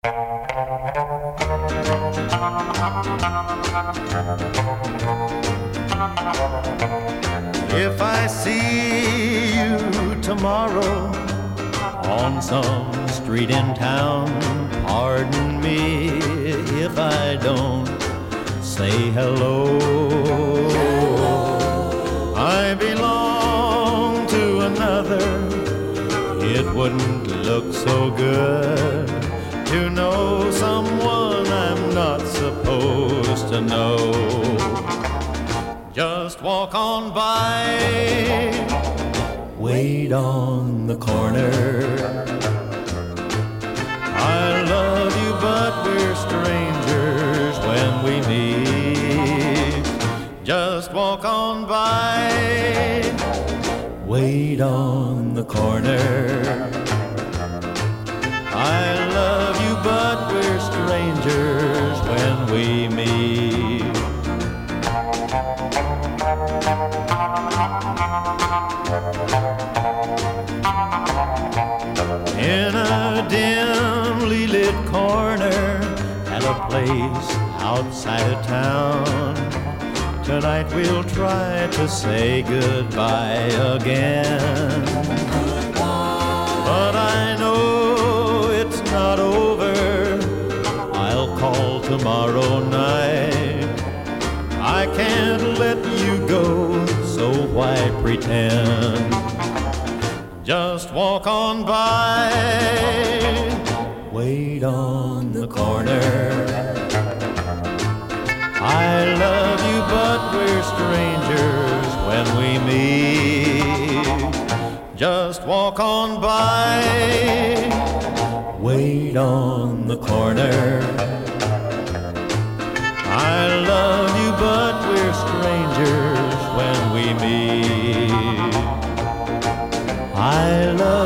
If I see you tomorrow on some street in town, pardon me if I don't say hello. I belong to another. It wouldn't look so good to know someone I'm not supposed to know. Just walk on by, wait on the corner. I love you, but we're strangers when we meet. Just walk on by, wait on the corner. I love you, but we're strangers when we meet. In a dimly lit corner at a place outside of town, tonight we'll try to say goodbye again. But I know it's not over. I'll call tomorrow night. I can't let you go, so why pretend? Just walk on by, wait on the corner. I love you, but we're strangers when we meet. Just walk on by, wait on the corner. I love you, but we're strangers when we meet. I love